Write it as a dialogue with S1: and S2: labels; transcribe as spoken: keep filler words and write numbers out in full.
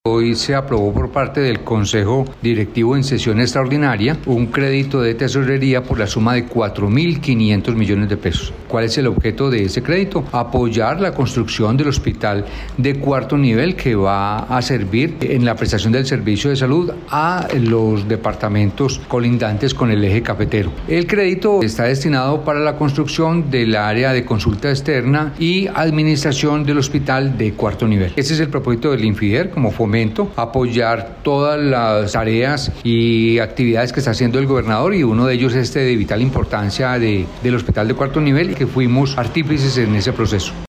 S1: Hoy se aprobó por parte del Consejo Directivo en sesión extraordinaria un crédito de tesorería por la suma de cuatro mil quinientos millones de pesos. ¿Cuál es el objeto de ese crédito? Apoyar la construcción del hospital de cuarto nivel que va a servir en la prestación del servicio de salud a los departamentos colindantes con el eje cafetero. El crédito está destinado para la construcción del área de consulta externa y administración del hospital de cuarto nivel. Ese es el propósito del INFIDER como fomento, apoyar todas las tareas y actividades que está haciendo el gobernador, y uno de ellos es este de vital importancia de, del hospital de cuarto nivel, y que fuimos artífices en ese proceso.